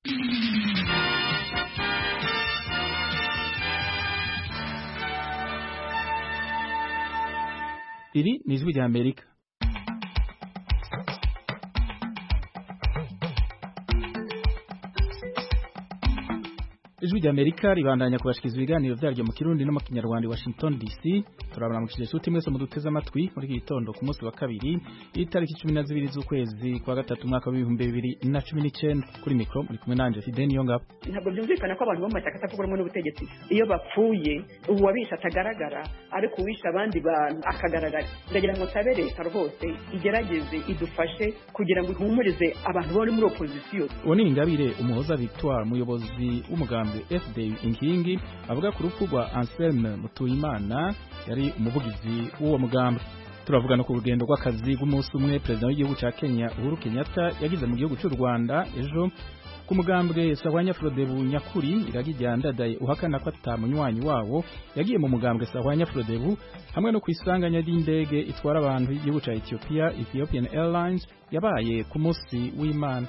Iri ni ijwi rya Amerika. Ijwi rya Amerika ribandanya kubashikiriza ibiganiro byaryo mu Kirundi no mu Kinyarwanda Washington DC. Turabona mu kije cy'uti mwese muduteze amatwi muri iki gitondo ku munsi wa kabiri itariki 12 z'ukwezi kwa gatatu mwaka wa 2019 kuri mikro muri kumwe nanje Fideni Yonga. Ntabwo byumvikana ko abantu bo mataka atavuguramo n'ubutegetsi iyo bapfuye uwabisha atagaragara ariko uwisha abandi bantu akagaragara. Ndagira ngo sabe leta rwose igerageze idufashe kugira ngo ihumurize abantu bari muri opposition. Oni Ingabire Umuhoza Victoire muyobozi w'umugambwe FDU Inkingi avuga ku rupfu rwa Anselme Mutuyimana yari umuvugizi w'uwo mugambi. Turavugana ku rugendo rw'akazi rw'umunsi umwe president w'igihugu ca Kenya Uhuru Kenyatta yagize mu gihugu cy'u Rwanda ejo ku mugambwe Sahwanya Frodebu Nyakuri iragijyandadaye uhakana ko atamunywanyi wabo yagiye mu mugambwe Sahwanya Frodebu hamwe no kwisanganya ry'indege itwara abantu y'igihugu ca Ethiopia Ethiopian Airlines yabaye ku munsi w'Imana.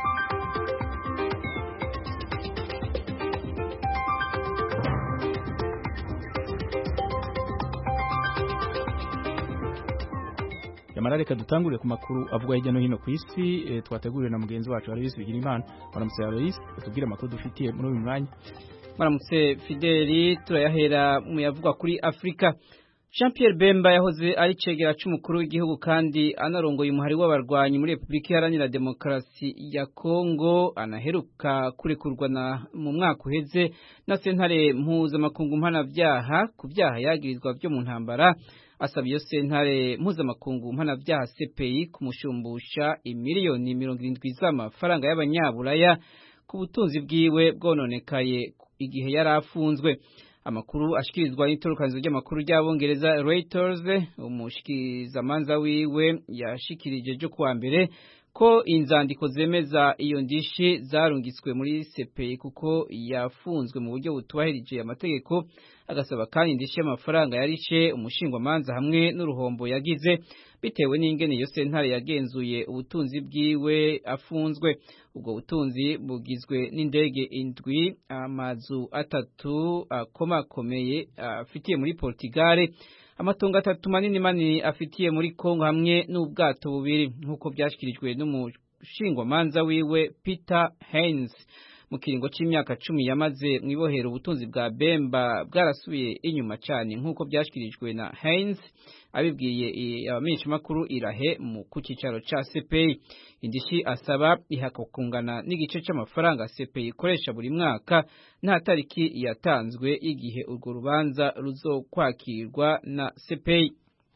Yamara reka dutangurire ku makuru avuga hirya no hino ku isi twateguriwe na mugenzi wacu Alois Bigirimana. Baramutse Alois, utubwire amakuru dufitiye muri uyu mwanya. Baramutse Fideli, turayahera mu yavugwa kuri Afrika. Jean Pierre Bemba yahoze ari cegera c'umukuru w'igihugu kandi anarongoye umuhari w'abarwanyi muri Republika Iharanira Demokarasi ya Kongo anaheruka kurekurwa mu mwaka uheze na sentare mpuzamakungu mpanavyaha ku vyaha yagirizwa vyo mu ntambara. Asaba iyo sentare mpuzamakungu mpanavyaha CPI kumushumbusha imiliyoni 70 z'amafaranga y'abanyaburaya ku butunzi bwiwe bwononekaye igihe yarafunzwe. Amakuru ashikirizwa n'itorokanzo ry'amakuru ry'abongereza Reuters, umushikirizamanza wiwe yashikirije jo kuwa mbere ko inzandiko zemeza iyo ndishi zarungitswe muri CPI kuko yafunzwe mu buryo butubahirije amategeko. Agasaba kandi indishi y'amafaranga yarishe umushingwamanza hamwe n'uruhombo yagize bitewe n'ingene iyo sentare yagenzuye ubutunzi bwiwe afunzwe. Ubwo butunzi bugizwe n'indege 7, amazu 3 akomakomeye afitiye muri Portugal, amatongo 3 manini afitiye muri Kongo hamwe n'ubwato 2 nkuko byashikirijwe n'umushingwamanza wiwe Peter Heinz. Mu kiringo c'imyaka 10 yamaze mwibohera ubutunzi bwa Bemba bwarasubiye inyuma cyane nkuko byashikirijwe na Heinz abibwiye abamenyesha makuru irahe mu kucicaro ca CPI. Indishi asaba ihakokungana n'igice c'amafaranga CPI ikoresha buri mwaka nta tariki yatanzwe igihe urwo rubanza ruzokwakirwa na CPI.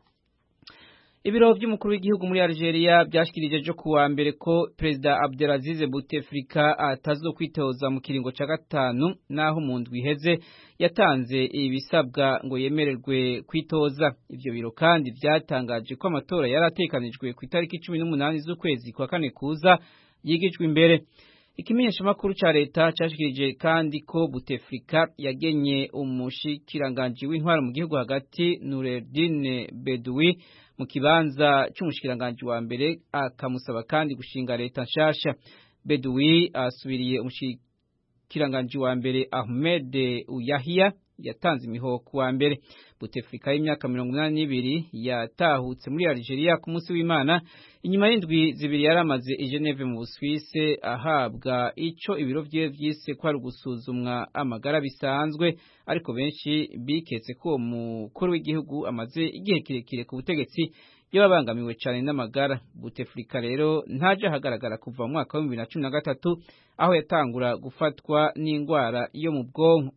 Ibiro by'umukuru w'igihugu muri Algeria byashikirije jo kuwa mbere ko President Abdelaziz Bouteflika atazokwitoza mu kiringo ca gatanu naho mu ndwi iheze yatanze ibisabwa ngo yemererwe kwitoza. Ivyo biro kandi byatangaje ko amatora yaratekanijwe ku itariki 18 z'ukwezi kwa kane kuza yigijwe imbere. Ikimenyesha makuru ca leta cashikirije kandi ko Bouteflika yagenye umushikiranganje w'intwaro mu gihugu hagati Noureddine Bedoui mu kibanza c'umushikiranganje wa mbere, akamusaba kandi gushinga leta nshasha. Bedoui asubiriye umushikiranganje wa mbere Ahmed Ouyahia yatanze imihoho kuwa mbere. Bouteflika y'imyaka 82 yatahutse muri Algeria ku munsi w'Imana inyuma y'indwi zibiri yaramaze i Geneve mu Busuwise ahabwa ico ibiro vye vyise ko ari gusuzumwa amagara bisanzwe, ariko benshi biketse ko umukuru w'igihugu amaze igihe kirekire ku butegetsi yabangamiwe cyane n'amagara. Bouteflika rero ntaje hagaragara kuva mu mwaka wa 2013 aho yatangura gufatwa n'ingwara yo mu bwonko.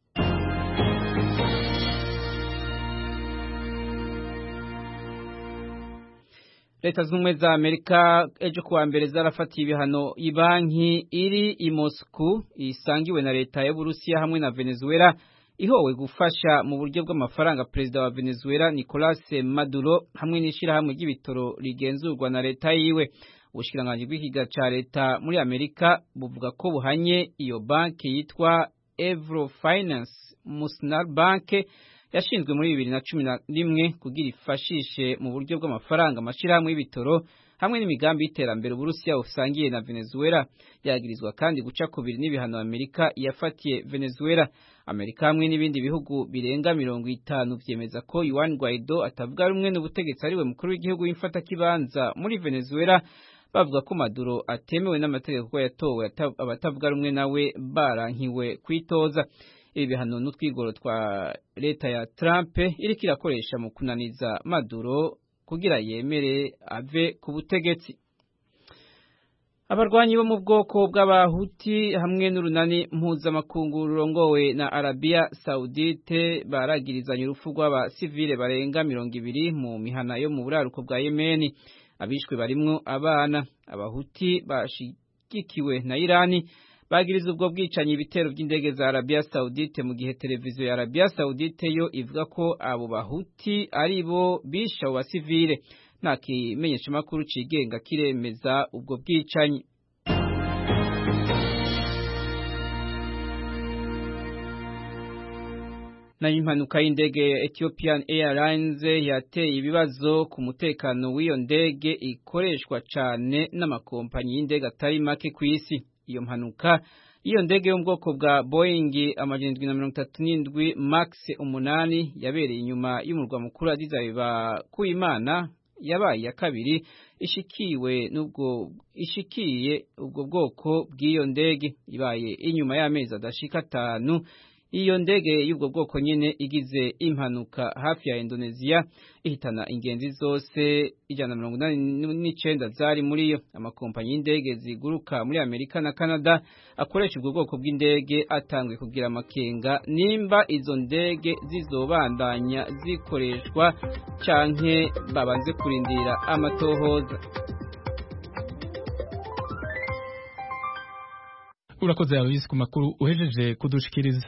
Leta z'Ubumwe za Amerika ejo kuwa mbere zarafatiye ibihano ibanki iri i Moscow isangiwe na leta ya Burusiya hamwe na Venezuela ihowe gufasha mu buryo bw'amafaranga perezida wa Venezuela Nicolas Maduro hamwe n'ishirahamwe ry'ibitoro rigenzurwa na leta yiwe. Ubushikiranganje bw'ikiga ca leta muri Amerika buvuga ko buhanye iyo banki yitwa Eurofinance Musnar Bank yashinzwe muri 2011 kugira ifashishe mu buryo bw'amafaranga amashirahamwe y'ibitoro hamwe n'imigambi y'iterambere Uburusiya busangiye na Venezuela. Yagirizwa kandi guca kubiri n'ibihano Amerika yafatiye Venezuela. Amerika hamwe n'ibindi bihugu birenga 50 vyemeza ko Juan Guaido atavuga rumwe n'ubutegetsi ariwe mukuru w'igihugu w'imfata kibanza muri Venezuela, bavuga ko Maduro atemewe n'amategeko ko yatowe, abatavuga rumwe nawe barankiwe kwitoza. Ibi bihano n'utwigoro twa leta ya Trump iriko irakoresha mu kunaniza Maduro kugira yemere ave ku butegetsi. Abarwanyi bo mu bwoko bw'abahuti hamwe n'urunani mpuzamakungu rurongowe na Arabia Saudite baragirizanya urupfu rw'abasivile barenga 200 mu mihana yo mu buraruko bwa Yemen. Abishwe barimwo abana. Abahuti bashigikiwe na Irani bagiriza ubwo bwicanyi ibitero by'indege za Arabia Saudite, mu gihe televiziyo ya Arabia Saudite yo ivuga ko abo bahuti ari bo bisha abo basivile. Nta kimenyeshamakuru cigenga kiremeza ubwo bwicanyi. Na impanuka y'indege ya Ethiopian Airlines yateye ibibazo ku mutekano w'iyo ndege ikoreshwa cane n'amakompanyi y'indege atari make ku isi. Iyo mpanuka iyo ndege yo mu bwoko bwa Boeing 737 Max 8 yabereye inyuma y'umurwa mukuru Addis Ababa ku Imana, yabaye ya kabiri ishikiye ubwo bwoko bw'iyo ndege, ibaye inyuma y'amezi adashika 5 iyo ndege y'ubwo bwoko nyene igize impanuka hafi ya Indonesia ihitana ingenzi zose 189 zari muri yo. Amakompanyi y'indege ziguruka muri Amerika na Canada akoresha ubwo bwoko bw'indege atangwe kugira amakenga nimba izo ndege zizobandanya zikoreshwa canke babanze kurindira amatohoza. Urakoze Alois ku makuru uhejeje kudushikiriza.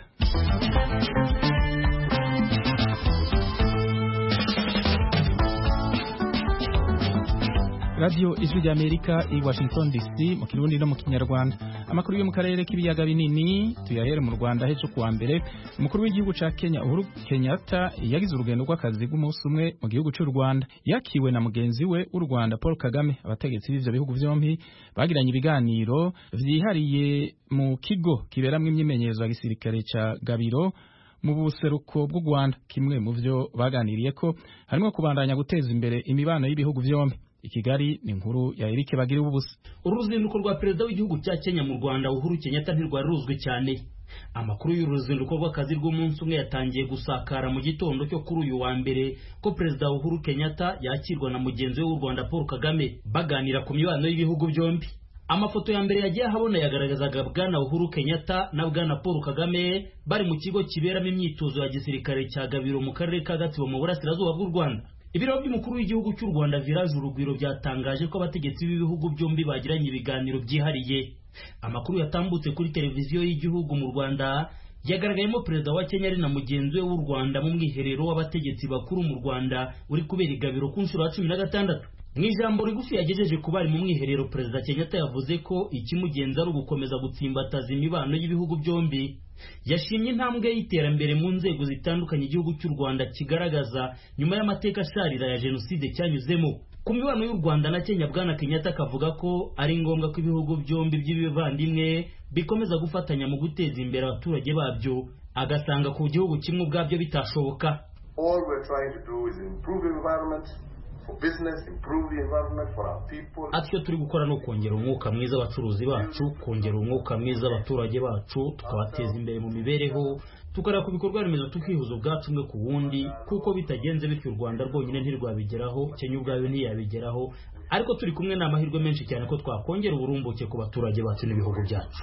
Radio Ijwi ry'Amerika i Washington DC mu Kirundi no mu Kinyarwanda. Amakuru yo mu karere k'ibiyaga binini tuyahere mu Rwanda. Hejo kuwa mbere umukuru w'igihugu ca Kenya Uhuru Kenyatta yagize urugendo rw'akazi rw'umunsi umwe mu gihugu cy'u Rwanda. Yakiwe na mugenzi we w'u Rwanda Paul Kagame. Abategetsi b'ivyo bihugu vyompi bagiranye ibiganiro vyihariye mu kigo kiberamwe imyimenyerezo ya gisirikare ca Gabiro mu buseruko bw'u Rwanda. Kimwe mu vyo baganiriye ko harimo kubandanya guteza imbere imibano y'ibihugu vyompi. Ikigali ni inkuru ya Eric Bagira ubusa. Uruzinduko rwa perezida w'igihugu cya Kenya mu Rwanda Uhuru Kenyatta ntirwari ruzwi cyane. Amakuru y'uruzinduko rw'akazi rw'umunsi umwe yatangiye gusakara mu gitondo cyo kuri uyu wa mbere ko perezida Uhuru Kenyatta yakirwa na mugenzi we w'u Rwanda Paul Kagame baganira ku mibano y'ibihugu byombi. Amafoto ya mbere yagiye habona yagaragazaga bwana Uhuru Kenyatta na bwana Paul Kagame bari mu kigo kiberamo imyitozo ya gisirikare cya Gabiro mu karere ka Gatsibo mu burasirazuba bw'u Rwanda. Ibiro by'umukuru w'igihugu cy'u Rwanda Village Urugwiro byatangaje ko abategetsi b'ibihugu byombi bagiranye ibiganiro byihariye. Amakuru yatambutse kuri televiziyo y'igihugu mu Rwanda yagaragayemo perezida wa Kenya ari na mugenzi we w'u Rwanda mu mwiherero w'abategetsi bakuru mu Rwanda uri kubera i Gabiro ku nshuro ya 16. Mu ijambo rigufi yagejeje ku bari mu mwiherero, perezida Kenyatta yavuze ko ikimugenza ari ugukomeza gutsimbataza imibano y'ibihugu byombi. Yashimye intambwe y'iterambere mu nzego zitandukanye igihugu cy'u Rwanda kigaragaza nyuma y'amateka asharira ya jenoside cyanyuzemo. Ku mibano y'u Rwanda na Kenya, bwana Kenyatta akavuga ko ari ngombwa ko ibihugu byombi by'ibivandimwe bikomeza gufatanya mu guteza imbere abaturage babyo, agasanga ku gihugu kimwe ubwabyo bitashoboka. All we're trying to do is improve the environment for business, improve the environment for our people. Atyo turi gukora no kongera umwuka mwiza abacuruzi bacu, kongera umwuka mwiza abaturage bacu, tukabateza imbere mu mibereho, tukara ku bikorwa remezo tukihuza ubwacu umwe ku wundi, kuko bitagenze bityo u Rwanda rwonyine ntirwabigeraho, Kenya ubwayo ntiyabigeraho, ariko turi kumwe n'amahirwe menshi cyane ko twakongera uburumbuke ku baturage bacu n'ibihugu byacu.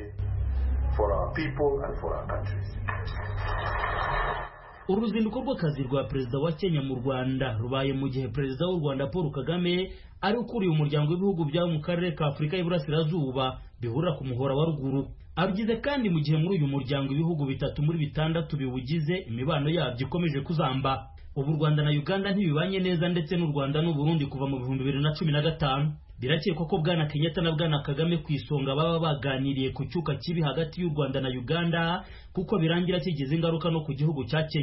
For our people and for our countries. Uruzinduko rw'akazi rwa perezida wa Kenya mu Rwanda rubaye mu gihe perezida w'u Rwanda Paul Kagame ari ukuriye umuryango w'ibihugu bya mu karere ka Afurika y'Iburasirazuba bihurira ku muhora wa ruguru. Abigize kandi mu gihe muri uyu muryango ibihugu 3 muri 6 biwugize imibano yabyo ikomeje kuzamba. Ubu Rwanda na Uganda ntibibanye neza, ndetse n'u Rwanda n'u Burundi kuva mu 2015. Birakekwa ko bwana Kenyatta na bwana Kagame ku isonga baba baganiriye ku cyuka kibi hagati y'u Rwanda na Uganda, kuko birangira kigize ingaruka no ku gihugu cya Kenya.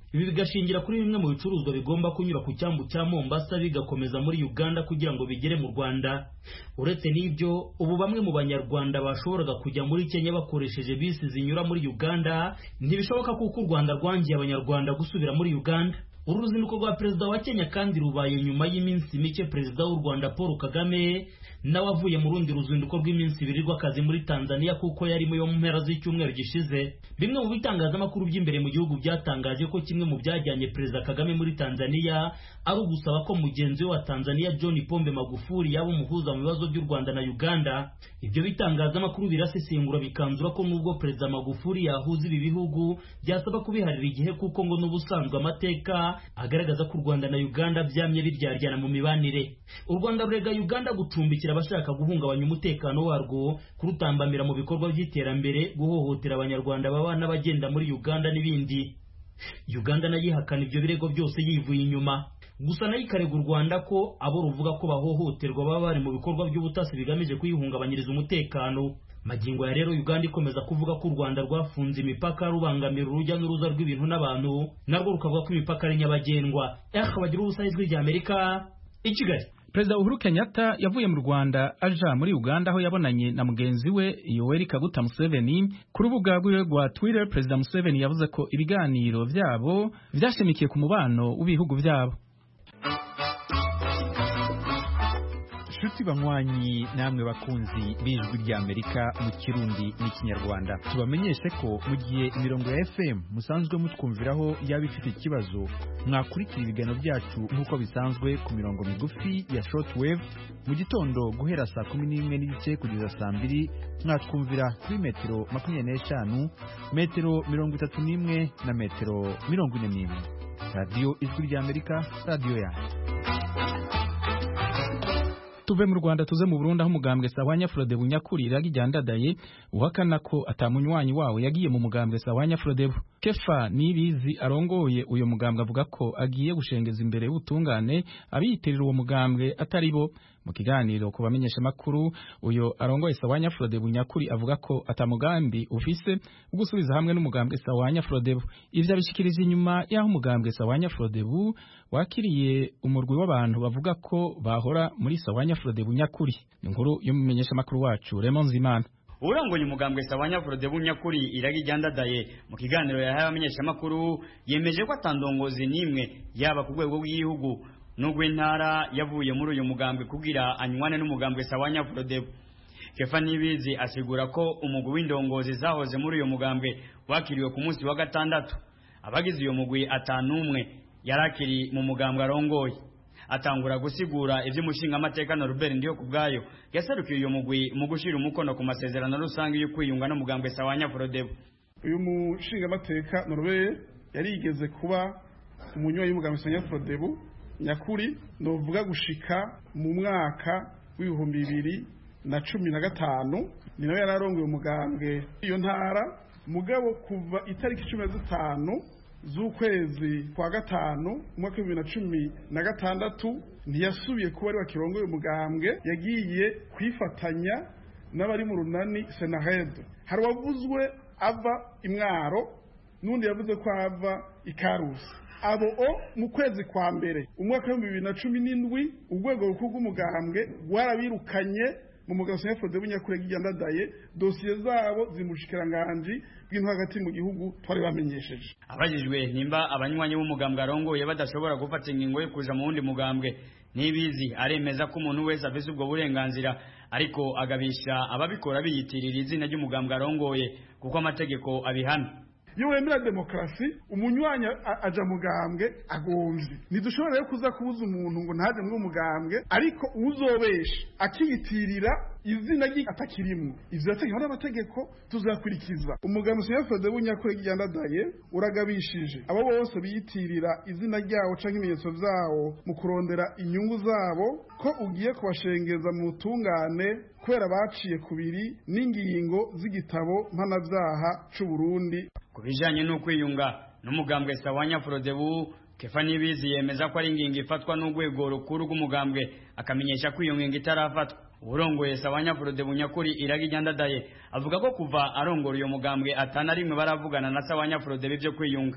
ibi bigashingira kuri bimwe mu bicuruzwa bigomba kunyura ku cyambu cya Mombasa bigakomeza muri Uganda kugira ngo bigere mu Rwanda. Uretse n'ibyo, ubu bamwe mu banyarwanda bashoboraga kujya muri Kenya bakoresheje bisi zinyura muri Uganda ntibishoboka kuko u Rwanda rwangiye abanyarwanda gusubira muri Uganda. Uru ruzinduko rwa perezida wa Kenya kandi rubaye nyuma y'iminsi mike perezida w'u Rwanda Paul Kagame nawe avuye mu rundi ruzinduko rw'iminsi 2 rw'akazi muri Tanzania kuko yari mu mpera z'icyumweru gishize. Bimwe mu bitangazamakuru by'imbere mu gihugu byatangaje ko kimwe mu byajyanye perezida Kagame muri Tanzania ari ugusaba ko mugenzi we wa Tanzania John Pombe Magufuli yaba umuhuza mu bibazo by'u Rwanda na Uganda. Ibyo bitangazamakuru birasesengura bikanzura ko nubwo perezida Magufuli yahuza ibi bihugu byasaba kubiharira igihe kuko ngo n'ubusanzwe amateka agaragaza ko u Rwanda na Uganda byamye biryaryana mu mibanire. U Rwanda rurega Uganda gucumbikira abashaka guhungabanya umutekano warwo, kurutambamira mu bikorwa by'iterambere, guhohotera abanyarwanda baba n'abagenda muri Uganda n'ibindi. Uganda nayo ihakana ibyo birego byose yivuye inyuma. Gusa nayo ikarega u Rwanda ko abo ruvuga ko bahohoterwa baba bari mu bikorwa by'ubutasi bigamije kuyihungabanyiriza umutekano. Magingo ya rero Uganda ikomeza kuvuga ko u Rwanda rwafunze imipaka rubangamira urujya n'uruza rw'ibintu n'abantu, narwo rukavuga ko imipaka ari nyabagendwa. Bagira ubusayizwe rya Amerika i Kigali. Perezida Uhuru Kenyatta yavuye mu Rwanda aja muri Uganda aho yabonanye na mugenzi we Yoweri Kaguta Museveni. Ku rubuga rwiwe rwa Twitter, Perezida Museveni yavuze ko ibiganiro vyabo vyashimikiye ku mubano w'ibihugu vyabo. Shuti banywanyi namwe bakunzi b'ijwi rya Amerika mu Kirundi n'Ikinyarwanda, tubamenyeshe ko mu gihe imirongo ya FM musanzwe mutwumviraho yaba ifite ikibazo, mwakurikira ibiganiro byacu nk'uko bisanzwe ku mirongo migufi ya shortwave mu gitondo guhera saa 11:30 kugeza saa 2, mwatwumvira kuri metero 25, metero 31 na metero 41. Radio Ijwi rya Amerika, radio ya. Tuve mu Rwanda tuze mu Burundi aho umugambwe Sahwanya Frodebu nyakuri iragijyandadaye uhakana ko atamunywanyi wawe yagiye mu mugambwe Sahwanya Frodebu. Kefa Nibizi arongoye uyo mugambwe avuga ko agiye gushengeza imbere y'ubutungane abiyitirira uwo mugambwe atari bo. Mu kiganiro ku bamenyesha makuru uyo arongoye Sahwanya Frodebu nyakuri avuga ko atamugambi ufise ugusubiza hamwe n'umugambwe Sahwanya Frodebu. Ivyo abishikiriza inyuma y'aho umugambwe Sahwanya Frodebu wakiriye umurwi w'abantu bavuga ko bahora muri Sahwanya Frodebu nyakuri. Inkuru y'umumenyesha makuru wacu Raymond Zimana. Urongoye umugambwe Sahwanya Frodebu nyakuri iragijyandadaye mu kiganiro yahaye abamenyesha makuru yemeje ko atandongozi nimwe yaba ku rwego rw'igihugu n'ugw'intara yavuye muri uyu mugambwe kugira anywane n'umugambwe Sahwanya Frodebu. Kefa Nibizi asigura ko umugwi w'indongozi zahoze muri uyu mugambwe wakiriwe ku munsi wa gatandatu. Abagize uyu mugwi atanumwe yarakiri mu mugambwe arongoye. Atangura gusigura ivy'umushinga amateka na Robert Ndiyo kubgayo yasarukiye uyu mugwi mu gushira umukono ku masezerano rusange yo kwiyunga no mugambwe Sahwanya Frodebu. Uyu mushinga amateka Norbe yarigeze kuba umunywa y'umugambwe Sahwanya Frodebu nyakuri, novuga gushika mu mwaka w'2015 ni nawe yararongoye umugambwe iyo ntara. Mugabo kuva itariki 15 z'ukwezi kwa gatanu umwaka w'2016 ntiyasubiye kuba ari wakirongoye umugambwe, yagiye kwifatanya n'abari mu runani Senahed. Hari wavuzwe ava Imwaro n'undi yavuze ko ava Ikarusi. Abo mu kwezi kwa mbere umwaka w'2017 urwego rukuru rw'umugambwe rwarabirukanye mu mugambwe Sahwanya Frodebu nyakuri igijyandadaye, dosiye zabo zimushikiranganje bw'intu hagati mu gihugu twari bamenyesheje. Abajijwe nimba abanywanyi b'umugambwe arongoye badashobora gufata ingingo yo kuja mu wundi mugambwe, Nibizi aremeza ko umuntu wese afise ubwo burenganzira, ariko agabisha ababikora biyitirira izina ry'umugambwe arongoye kuko amategeko abihana. Iyo wemera demokrasi umunywanyi aja mugambwe agomvye, ntidushobora rero kuza kubuza umuntu ngo ntaje mu mugambwe, ariko uzobesha akiyitirira izina atakirimwo. Ivyo yategeka n'amategeko tuzakurikiza. Umugambwe Sahwanya Frodebu nyakuri igijyandadaye uragabishije abo bose biyitirira izina ryawo canke ibimenyetso vyawo mu kurondera inyungu zabo ko ugiye kubashengeza mu butungane kubera baciye kubiri n'ingingo z'igitabo mpanavyaha c'u Burundi. Kubijanye no kwiyunga n'umugambwe Sahwanya Frodebu, Kefa Nibizi yemeza ko ari ingingo ifatwa n'urwego rukuru rw'umugambwe, akamenyesha ko iyo ngingo itarafatwa. Urongoye Sahwanya Frodebu nyakuri iragijyandadaye avuga ko kuva arongora uyo mugambwe atana rimwe baravugana na Sahwanya Frodebu byo kwiyunga.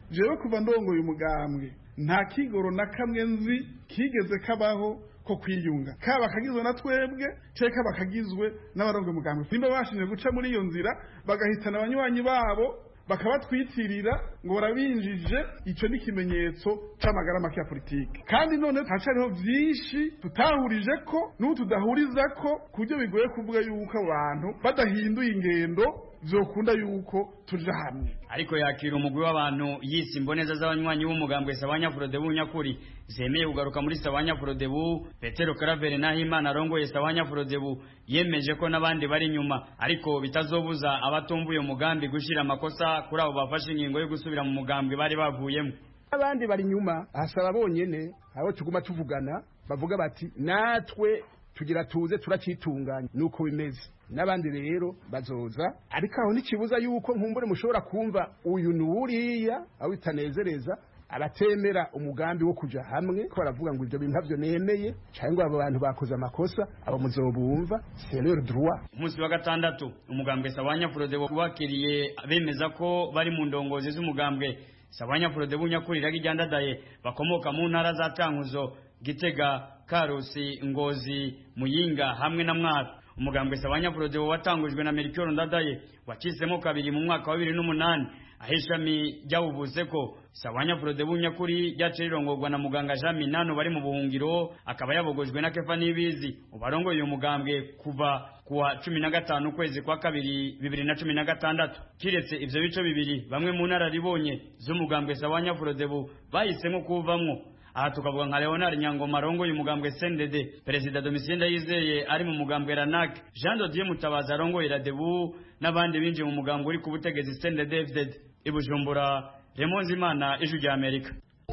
jewe kuva ndongoye umugambwe nta kigoro na kamwe nzi kigeze kabaho ko kwiyunga kaba kagizwe na twebwe ceka bakagizwe n'abarongoye umugambwe nimba bashimye guca muri iyo nzira bagahitana abanywanyi babo bakabatwitirira ngo barabinjije ico ni kimenyetso c'amagara make ya politike kandi none hacariho vyinshi tutahurije ko n'ubu tudahuriza ko kubyo bigoye kuvuga yuko abantu badahinduye ingendo vyokunda yuko tuja hamwe ariko yakira umugwi w'abantu yisi imboneza z'abanywanyi b'umugambwe Sabanya Frodebu nyakuri zemeye kugaruka muri Sabanya Frodebu. Petero Karavere Nahimana arongoye Sabanya Frodebu yemeje ko n'abandi bari inyuma ariko bitazobuza abatumbuye umugambi gushira amakosa kuri abo bafashe ingingo yo gusubira mu mugambwe bari bavuyemo. Abandi bari inyuma asaba bonyene abo tuguma tuvugana bavuga bati natwe tugira tuze turacitunganya nuko bimeze n'abandi rero bazoza ariko aho n'ikibuza yuko nkumbure mushobora kumva uyu n'uriya aho itanezereza abatemera umugambi wo kuja hamwe ko baravuga ngo ibyo bintu ntavyo nemeye cyangwa abo bantu bakoze amakosa abo muzobumva c'est leur droit. Umunsi wa gatandatu umugambwe Sabanya Frodebu wakiriye bemeza ko bari mu ndongozi z'umugambwe Sabanya Frodebu nyakuri iragijyandadaye bakomoka mu ntara za Cankuzo, Gitega, Karusi, Ngozi, Muyinga hamwe na Mwaro. Umugambwe Sabanya Frodebu watangujwe na Melchior Ndadaye wacisemo kabiri mu mwaka wa 2008 ahishami ryawuvuze ko Sabanya Frodebu nyakuri ryacirirongorwa na muganga Jean Minano bari mu buhungiro akaba yabogojwe na Kefa Nibizi ubarongoye uyu mugambwe kuva kuwa 15 kwezi kwa kabiri 2016. Kiretse ivyo bico bibiri bamwe mu nararibonye z'umugambwe Sabanya Frodebu bahisemo kuvamwo. Aha tukavuga nka Leonard Nyangoma arongoye umugambwe CNDD, Perezida Domitien Ndayizeye ari mu mugambwe RANAC, Jean Dodier Mutabazi arongoye Radebu n'abandi binje mu mugambwe uri ku butegetsi CNDD FDD. I Bujumbura, Raymond Zimana, Ijwi rya Amerika.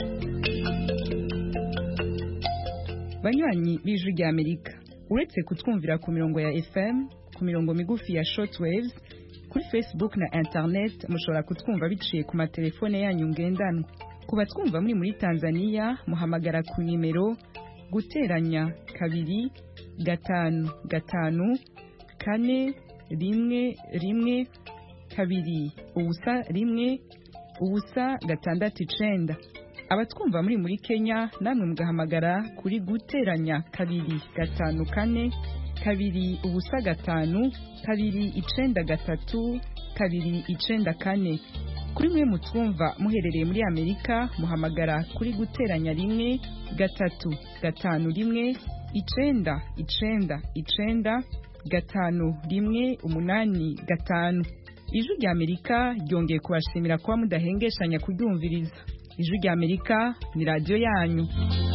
Banywanyi b'Ijwi rya Amerika, uretse kutwumvira ku mirongo ya FM, ku mirongo migufi ya shortwaves, kuri Facebook na internet mushobora kutwumva biciye ku matelefone yanyu ngendanwa. Kuba twumva muri Tanzania muhamagara ku nimero guteranya 2 5 5 4 1 1 2 ubusa 1 ubusa 6 abatwumva muri Kenya namwe mugahamagara kuri guteranya 2 5 4 2 ubusa 5 2 9 3 2 9 kuri mwe mutwumva muherereye muri Amerika muhamagara kuri guteranya 1 3 5 1 9 9 9 5 1 8 5. Ijwi rya Amerika ryongeye kubashimira kuba mudahengeshanya kuryumviriza. Ijwi rya Amerika ni radio yanyu.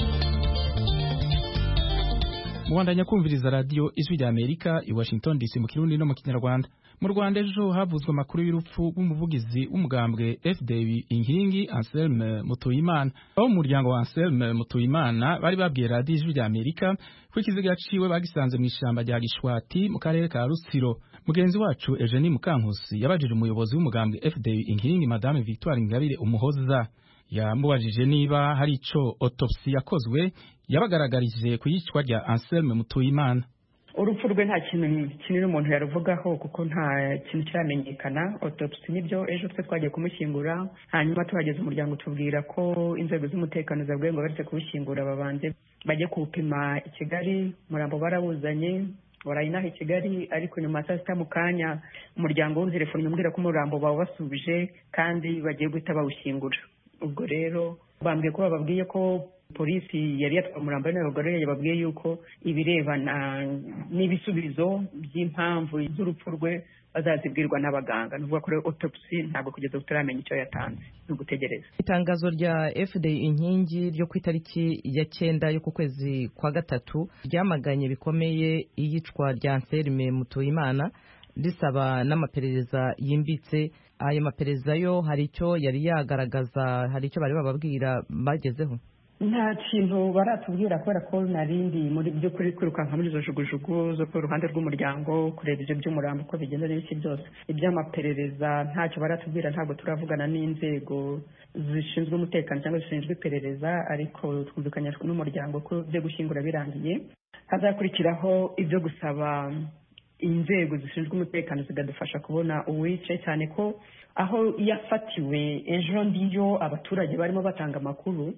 Muwandanya kumviriza radio Ijwi rya Amerika i Washington DC mu Kirundi no mu Kinyarwanda. Mu Rwanda ejo havuzwe amakuru y'urupfu rw'umuvugizi w'umugambwe FDU Inkingi Anselme Mutuyimana. Abo mu muryango wa Anselme Mutuyimana bari babwiye radio Ijwi rya Amerika ko ikiziga ciwe bagisanze mu ishamba rya Gishwati mu karere ka Rutsiro. Mugenzi wacu Eugenie Mukankusi yabajije umuyobozi w'umugambwe FDU Inkingi Madame Victoire Ingabire Umuhoza. Yamubajije niba hari ico autopsy yakozwe yabagaragarije ku yicwa rya Anselme Mutuyimana. Urupfu rwe nta kintu kinini umuntu yaruvugaho kuko nta kintu kiramenyekana. Autopsy nibyo ejo twe twagiye kumushyingura, hanyuma tuhageze umuryango tubwira ko inzego z'umutekano zabwiye ngo baretse kubushyingura babanje bajye kuwupima i Kigali. Murambo barawuzanye warayinaha i Kigali, ariko nyuma saa sita mu kanya umuryango w'uzirefone umbwira ko umurambo bawubasubije kandi bagiye guhita bawushyingura. Ubwo rero bambwiye ko bababwiye ko polisi yari yatwaye umurambo n'abagore yababwiye yuko ibirebana n'ibisubizo by'impamvu z'urupfu rwe bazazibwirwa n'abaganga. Nuvuga ko autopsy ntabwo kugeza tutaramenya icyo yatanze, no gutegereza. Itangazo rya FDU Inkingi ryo ku itariki ya 9 yo ku kwezi kwa gatatu ryamaganye bikomeye iyicwa rya Anselme Mutuyimana risaba n'amaperereza yimbitse. Ayo maperereza yo hari icyo yari yagaragaza, hari icyo bari bababwira bagezeho? Nta kintu baratubwira kubera ko narindi muri byo kuri kwirukanka muri zo jugujugu zo ku ruhande rw'umuryango kureba ibyo by'umurambo ko bigenda n'iki byose. Iby'amaperereza ntacyo baratubwira, ntabwo turavugana n'inzego zishinzwe umutekano cyangwa zishinzwe iperereza, ariko twumvikanye n'umuryango ko byo gushyingura birangiye hazakurikiraho ibyo gusaba inzego zishinzwe umutekano zikadufasha kubona uwice, cyane ko aho yafatiwe ejo ndiyo abaturage barimo batanga amakuru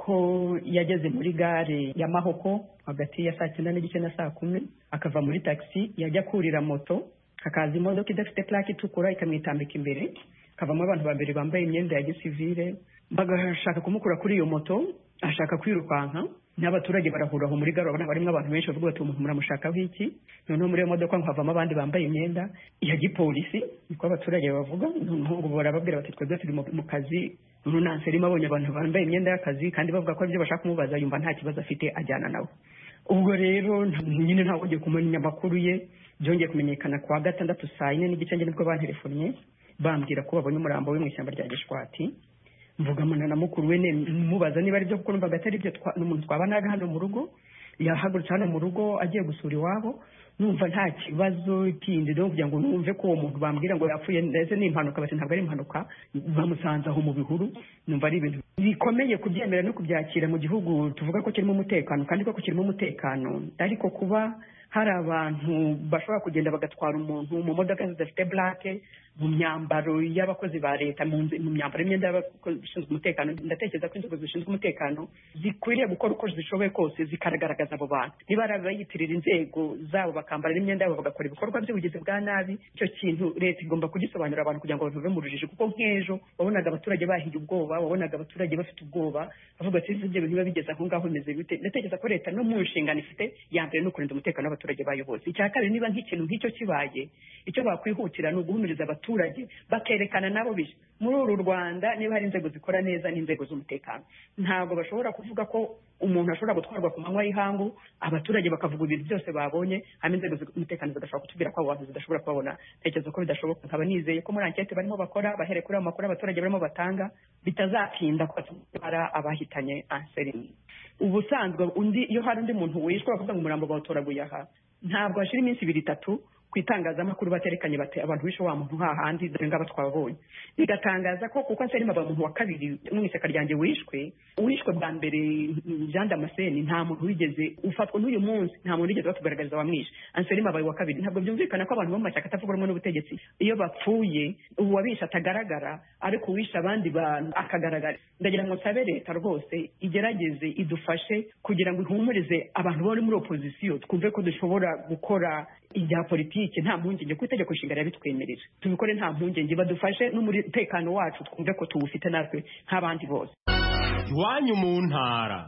ko yageze muri gare ya Mahoko hagati ya 9:00 n'igice na 10:00 akava muri taxi yajya kurira moto hakaza imodoka idafite plaque itukura ikamwitambika imbere, kavamo abantu babiri bambaye imyenda ya gisivile bagashaka kumukura kuri iyo moto, ashaka kwirukanka n'abaturage barahura aho muri gare, babona barimo abantu benshi bavuga bati umuntu muramushakaho iki, noneho muri iyo modoka havamo abandi bambaye imyenda ya gipolisi, niko abaturage bavuga. Noneho barababwira bati twebwe turi mu kazi, runanse rimo abonye abantu bambaye imyenda y'akazi kandi bavuga ko ibyo bashaka kumubaza yumva nta kibazo afite ajyana nawe. Ubwo rero nyine ntabwo ugiye kumenya amakuru ye, byongeye kumenyekana kwa 6 saa 4 n'igice nibwo bantelefonnye bambwira ko babonye umurambo we mu ishyamba rya Gishwati. Mvugana na mukuru we mubaza niba ari byo kuko numvaga atari byo, n'umuntu twabanaga hano mu rugo yahagurutse hano mu rugo agiye gusura iwabo, numva nta kibazo kindi no kugira ngo numve ko uwo muntu bambwira ngo yapfuye ndetse n'impanuka, bati ntabwo ari impanuka, bamusanze aho mu bihuru. Numva ari ibintu bikomeye kubyemera no kubyakira mu gihugu tuvuga ko kirimo umutekano, kandi ko kirimo umutekano, ariko kuba hari abantu bashobora kugenda bagatwara umuntu mu modoka zidafite plaque, mu myambaro y'abakozi ba leta, mu myambaro y'imyenda y'abashinzwe umutekano. Ndatekereza ko inzego zishinzwe umutekano zikwiriye gukora uko zishoboye kose zikagaragaza abo bantu, niba ari abayitirira inzego zabo bakambara n'imyenda yabo bagakora ibikorwa by'ubugizi bwa nabi, icyo kintu leta igomba kugisobanurira abantu kugira ngo bave mu rujijo, kuko nk'ejo wabonaga abaturage bahiye ubwoba, wabonaga abaturage bafite ubwoba bavuga ati ibyo bintu biba bigeze aho ngaho bimeze bite. Ndatekereza ko leta no mu nshingano ifite ya mbere no kurinda umutekano w'abaturage bayo bose. Icya kabiri, niba nk'ikintu nk'icyo kibaye, icyo bakwihutira ni uguhumuriza abaturage bakerekana nabo bishe muri uru Rwanda. Niba hari inzego zikora neza n'inzego z'umutekano, ntabwo bashobora kuvuga ko umuntu ashobora gutwarwa ku manywa y'ihangu, abaturage bakavuga ibintu byose babonye, hanyuma inzego z'umutekano zidashobora kutubwira ko abo bantu zidashobora kubabona. Tekereza ko bidashoboka. Nkaba nizeye ko muri ankete barimo bakora bahereye kuri ayo makuru abaturage barimo batanga bitazatinda ko batwara abahitanye Anselme. Ubusanzwe iyo hari undi muntu wishwe bakavuga ngo umurambo bawutoraguye aha, ntabwo hashira iminsi 2-3 ku itangazamakuru baterekanye bati abantu bishe wa muntu hahandi dore ngaba twabonye, bigatangaza ko kuko Anselme aba muntu wa kabiri mu ishyaka ryanjye wishwe bwa mbere Jean Damascene, nta muntu wigeze ufatwa n'uyu munsi, nta muntu wigeze batugaragariza wamwishe. Anselme abaye wa kabiri. Ntabwo byumvikana ko abantu bo mu mashyaka atavuga rumwe n'ubutegetsi iyo bapfuye uwabisha atagaragara ariko uwisha abandi bantu akagaragara. Ndagira ngo nsabe leta rwose igerageze idufashe kugira ngo ihumurize abantu bari muri opposition, twumve ko dushobora gukora ibya politiki nta mpungenge, ku itegeko nshinga yabitwemerera tubikore nta mpungenge, badufashe no muri tekano wacu twumve ko tuwufite natwe nk'abandi bose. Iwanyu mu ntara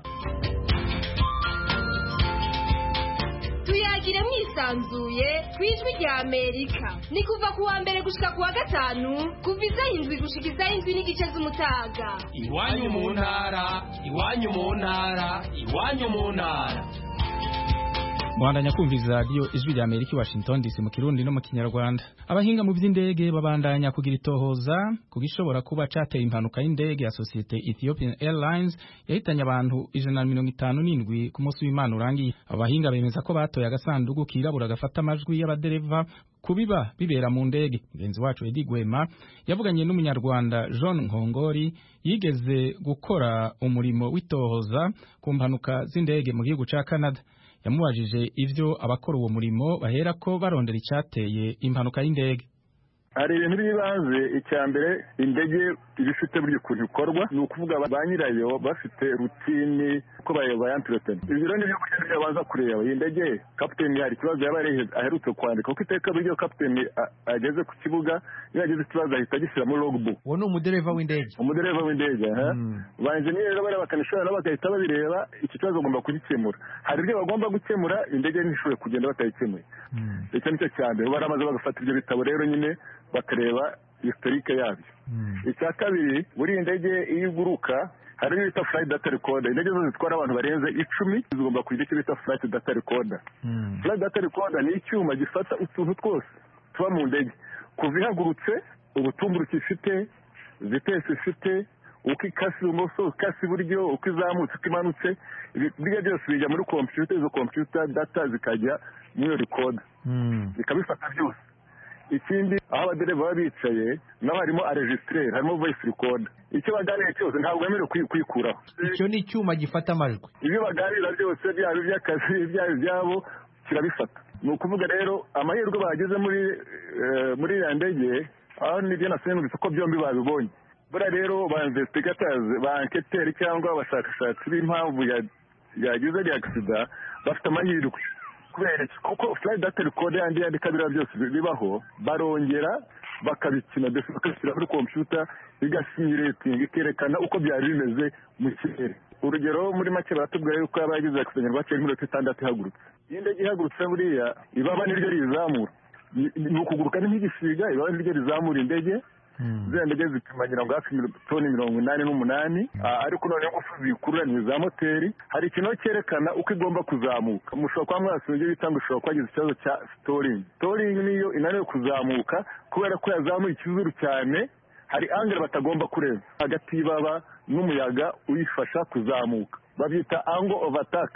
tuyagire mwisanzuye kwijwi rya Amerika, ni kuva ku wa mbere gushika ku wa gatanu kuva 7 gushika 7:30 z'umutaga. Iwanyu mu ntara, iwanyu mu ntara, iwanyu mu ntara. Mwandanya kumviza radio ijwi rya Amerika i Washington DC mu Kirundi no mu Kinyarwanda. Abahinga mu by'indege babandanya kugira itohoza kugishobora kuba cateye impanuka y'indege ya societe Ethiopian Airlines yahitanye abantu 157 ku munsi w'Imana urangiye. Abahinga bemeza ko batoye agasanduku kirabura gafata amajwi y'abadereva kubiba bibera mu ndege. Mugenzi wacu Edi Gwema yavuganye n'umunyarwanda John Nkongori yigeze gukora umurimo w'itohoza ku mpanuka z'indege mu gihugu ca Canada. Yamubajije ivyo abakora uwo murimo bahera ko barondera icyateye impanuka y'indege. Hari ibintu bibanze, icya mbere indege ibifite buri kuntu ikorwa, ni ukuvuga ba nyirayo bafite rutini ko bayantreten. Ibyo rero nibyo kurya babanza kureba. Iyi ndege kapiteni hari ikibazo yaba aherutse kwandika, kuko iteka buryo kapiteni ageze ku kibuga yageze ikibazo ahita agishyira muri logbook. Uwo ni umudereva w'indege. Umudereva w'indege ba engineer bari bakanishora bagahita babireba, iki kibazo bagomba kugikemura. Hari ibyo bagomba gukemura, indege ntishobora kugenda batayikemuye. Icyo nicyo cya mbere. Baramaze bagafata ibyo bitabo rero nyine bakareba historique yabyo. Icya kabiri, buri indege iyo iguruka hari bita flight data recorder. Indege zose zitwara abantu barenze 10 zigomba kugira icyo bita flight data recorder. Flight data recorder ni icyuma gifata utuntu twose tuba mu ndege, kuva ihagurutse, ubutumburuke ifite, vitesse ifite, uko ikasi ibumoso, ikasi iburyo, uko izamutse, uko imanutse, ibyo byose bijya muri computer. Izo computer data zikajya muri recorder, bikabifata byose. Ikindi, aho abadereva baba bicaye naho harimo enregistreur, harimo voice recorder. Icyo baganira cyose ntabwo bemerewe kwikuraho. Icyo ni icyuma gifata amajwi. Ibyo baganira byose byaba iby'akazi byaba ibyabo kirabifata. ni ukuvuga rero amahirwe bageze muri ya ndege aho nibyo nasengutse ko byombi babibonye. Buriya rero ba investigators ba enquêteurs cyangwa abashakashatsi b'impamvu yagize ari accident bafite amahirwe kubera kuko flight data recorder yandika biriya byose bibaho barongera bakabikina ndetse bakabishyira muri computer igasimulating ikerekana uko byari bimeze mu kirere. Urugero muri make baratubwira yuko abagize accident rwaciye muri 6 ihagurutse. Iyi ndege ihagurutse buriya ibaba niryo rizamura ni ukuguruka nk'igisiga ibaba niryo rizamura indege ziriya ndege zipima ngira ngo hafi toni 88 ariko noneho ingufu zikurura ni za moteri. Hari ikintu cyerekana uko igomba kuzamuka. Mushobora kuba mwasubije bitanga ushobora kwagize ikibazo cya stalling niyo inaniwe kuzamuka kubera ko yazamuye ikizuru cyane. Hari angle batagomba kurenza hagati y'ibaba n'umuyaga uyifasha kuzamuka, babyita angle of attack.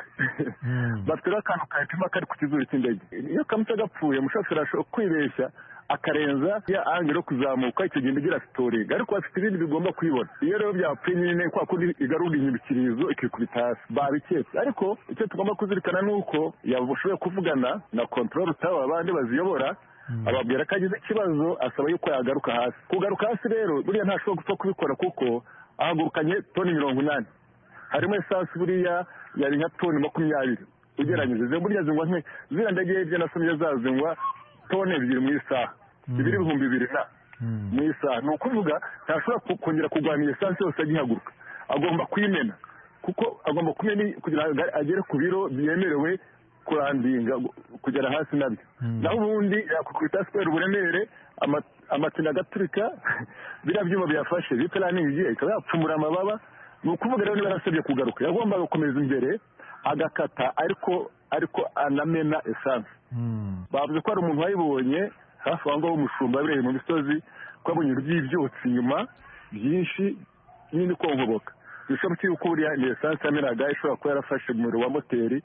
Bafite akantu kayipima kari ku kizuru cy'indege. Iyo kamutse gapfuye umushoferi ashobora kwibeshya akarenza ya angle yo kuzamuka icyo gihe igira stalling, ariko bafite ibindi bigomba kwibona. Iyo rero byapfuye nyine kwa kundi igarura inyibikirizo ikikubita hasi babiketse. Ariko icyo tugomba kuzirikana nuko yabushoboye kuvugana na control tower abandi baziyobora ababwira ko agize ikibazo asaba yuko yagaruka hasi. Kugaruka hasi rero buriya ntashobora gupfa kubikora kuko ahagurukanye toni 80. Harimo esansi buriya yari nka toni 20 ugeranyije. Buriya zingwa nke zira ndege ibyo nasomye zazingwa toni 2 mu isaha 2,200 mu isaha. Ni ukuvuga ntashobora kongera kurwanya esansi yose agihaguruka, agomba kuyimena kuko agomba kumena kugira ngo agere ku biro byemerewe kurandinga kugera hasi nabyo. Naho ubundi yakukubita sipera uburemere amatina agaturika biriya byuma byafashe bitaraninga igihe ikaba yapfumura amababa. Ni ukuvuga rero niba yarasabye kugaruka yagomba gukomeza imbere agakata ariko anamena esansi. Bavuze ko hari umuntu wayibonye hafi aho ngaho umushumba bireye mu misozi ko abonye iby'ibyotsi inyuma byinshi nyine kongoboka. Bishoboka yuko buriya ni esansi yamenaga ishobora kuba yarafashe umuriro wa moteri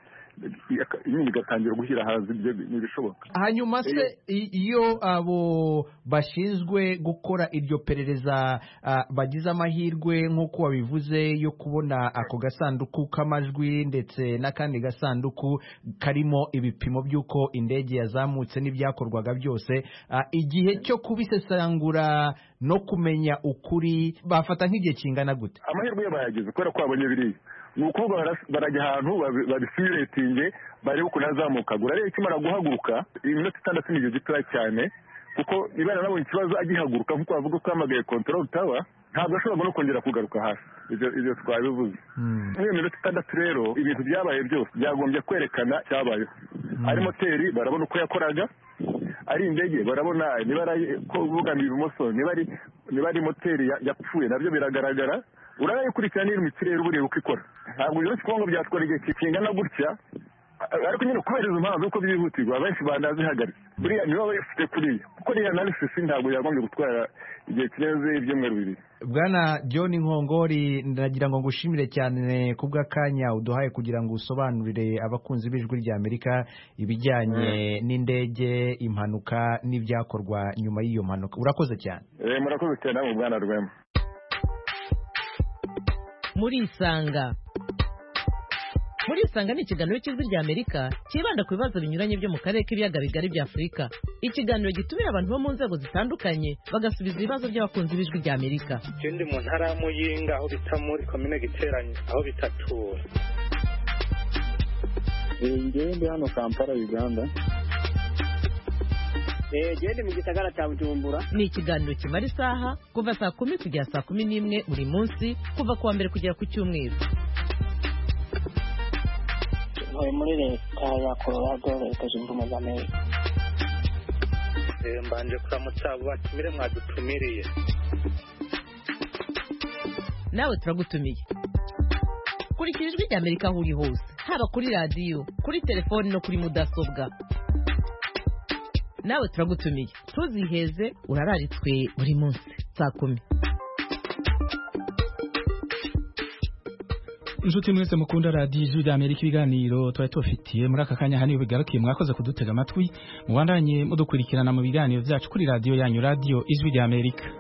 nyine igatangira gushyira hanze. Ibyo ntibishoboka. Hanyuma se iyo abo bashinzwe gukora iryo perereza bagize amahirwe nk'uko wabivuze yo kubona ako gasanduku k'amajwi ndetse n'akandi gasanduku karimo ibipimo by'uko indege yazamutse n'ibyakorwaga byose, igihe cyo kubisesangura no kumenya ukuri bafata nk'igihe kingana gute? Amahirwe bayageze kubera ko babonye biriya. Ni ukuvuga barajya ahantu babisimilatinge barebe ukuntu azamukagura. Rero ikimara guhaguruka iminota 6 ni igihe gitoya cyane kuko niba yarabonye ikibazo agihaguruka nk'uko bavuga ko hamagaye control tower ntabwo ashobora no kongera kugaruka hasi. Ibyo twabivuze. Iyo minota 6 rero ibintu byabaye byose byagombye kwerekana cyabayeho. Ari moteri barabona uko yakoraga, ari indege barabona niba ari ko bugamira ibumoso, niba ari moteri yapfuye nabyo biragaragara. Urayikurikirana iri mu kirere ubureba uko ikora. Ntabwo rero kikongo byatwara igihe kingana gutya, ariko nyine kubera izo mpamvu uko byihutirwa abenshi banazihagaritse. Buriya niba bayifite kuriya kuko riya analysis ntabwo yagombye gutwara igihe kirenze ibyumweru 2. Bwana John Nkongori, ndagira ngo ngushimire cyane kubw'akanya uduhaye kugira ngo usobanurire abakunzi b'ijwi rya Amerika ibijyanye n'indege, impanuka n'ibyakorwa nyuma y'iyo mpanuka. Urakoze cyane. Murakoze cyane namwe Bwana Rwema. Murisanga ni ikiganiro cy'ijwi rya Amerika kibanda ku bibazo binyuranye byo mu karere k'ibiyaga bigari bya Afurika. Ikiganiro gitumira abantu bo mu nzego zitandukanye bagasubiza ibibazo by'abakunzi b'ijwi rya Amerika. Ndi mu ntara ya Muyinga aho bita muri komine Giteranye aho bita Tura. Ndi hano Kampala Uganda. Ndi mu gisagara cya Bujumbura. Ni ikiganiro kimara isaha kuva saa 10 kugera saa 11 buri munsi kuva kuwa mbere kugera ku cyumweru. Muri leta ya Colorado leta zunze ubumwe za Amerika. Mbanje kuramutsa abo batumire mwadutumiriye. Nawe turagutumiye. Kurikira ijwi rya Amerika aho uri hose, haba kuri radio, kuri telefone no kuri mudasobwa. Nawe turagutumiye. Tuziheze urararitswe buri munsi saa 10. Inshuti mwese mukunda radio Ijwi rya Amerika, ibiganiro twari tufitiye muri aka kanya hani bigarukiye. Mwakoze kudutega amatwi, mubandanye mudukurikirana mu biganiro byacu kuri radio yanyu, radio Ijwi rya Amerika.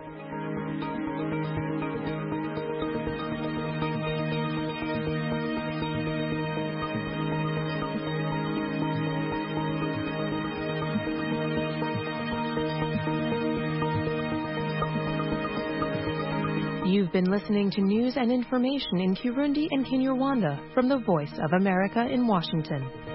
You've been listening to news and information in Kirundi and Kinyarwanda from the Voice of America in Washington.